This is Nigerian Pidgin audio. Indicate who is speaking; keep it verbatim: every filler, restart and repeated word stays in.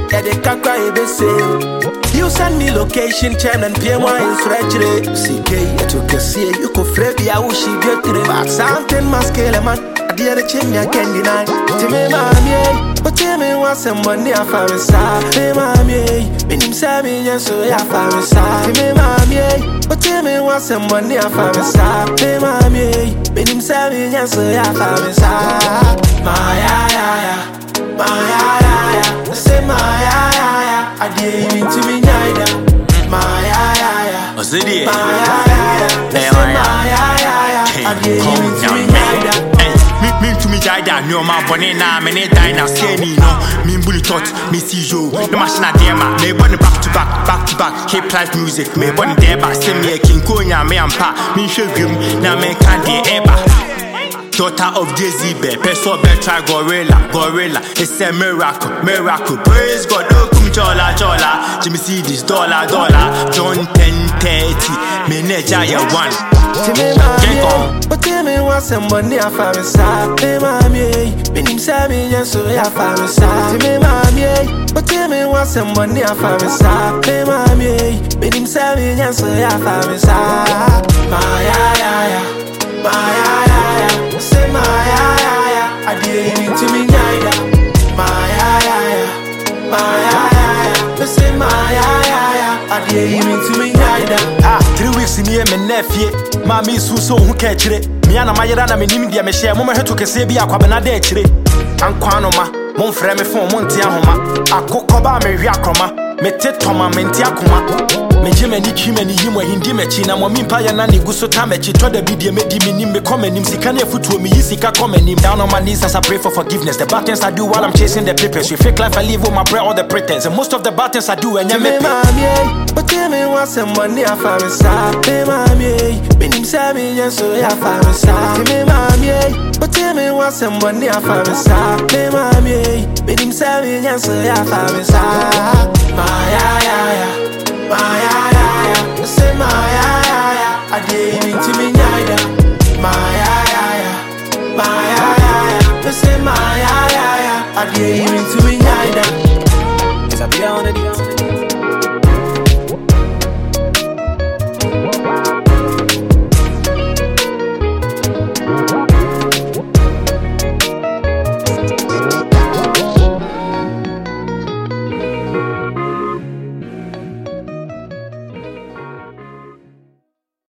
Speaker 1: yeah they can't cry be say. You send me location, chain and P M Y in stretch. C K, I took a see you could free I wish you get to the back. Something masculine man, I did a chin I can't deny. To me, mammy, but tell me what's some money I found inside. Hey, mammy, when him say me, yes, so I found inside. To me, mammy, but tell me what's some money I found inside. Hey, mammy, when him say me, yes, so I found inside. My, yeah, yeah, yeah, my, yeah, yeah, yeah, say my, yeah, yeah, yeah, I didn't mean to be neither. My, yeah, yeah, yeah,
Speaker 2: what's it here?
Speaker 1: my, yeah, yeah, yeah, say my, yeah, yeah, yeah, I didn't mean to be neither.
Speaker 2: Me to me jaida no man bone na me ne dine say ni no me bully tot me see yo no machine adema me born back to back back to back hip life music me born there back say me king konya me ampa me hwedwum na me can dey eba daughter of Jezebel person be try gorilla gorilla it's a miracle miracle praise God oh kum chola chola Jimmy see this dollar dollar John ten thirty me ne jaya one.
Speaker 1: To me, mommy, but tell me what's some money I found inside. Hey, mommy, when him say me, yes, so I found inside. To me, mommy, but tell me what's some money I found inside. Hey, mommy, when him say me, yes, so I found inside. My, yeah, yeah, yeah, my, yeah, yeah, yeah, say my, yeah, yeah, yeah, I didn't mean to be neither. My, yeah, yeah, yeah, my, yeah, yeah, yeah, say my, yeah, yeah, yeah, I didn't mean to be neither.
Speaker 3: Ah, three weeks in here, me nephew. Mami suso who catch it. Me and my yara me nim dia me share mo heto kese bi akwabena de chire. Ankwa no ma, mo mfre me fon mo ntia homa. Akokko ba me hwi akroma. Me tetoma me ntia akoma. Me jeme ni twime ni yimo hindi mechi na mo mimpa ya na ni guso ta mechi to da bidie me di me nim me come nim sika na futuo me yisika come nim down on my knees as I pray for forgiveness. The bad things I do while I'm chasing the papers. You fake life I live with my bread all the pretense. And most of the bad things I do and you me
Speaker 1: mommy, but tell me what's some money I found inside. Hey mommy, when him say me yes so I found inside. Tell me mommy, but tell me what's some money I found inside. Hey mommy, when him say me yes so I found inside. My yeah yeah yeah, my yeah yeah yeah, say my yeah yeah yeah, I didn't mean to be neither. My yeah yeah yeah, my yeah yeah yeah, say my yeah yeah yeah, I didn't mean to be neither. 'Cause I be on the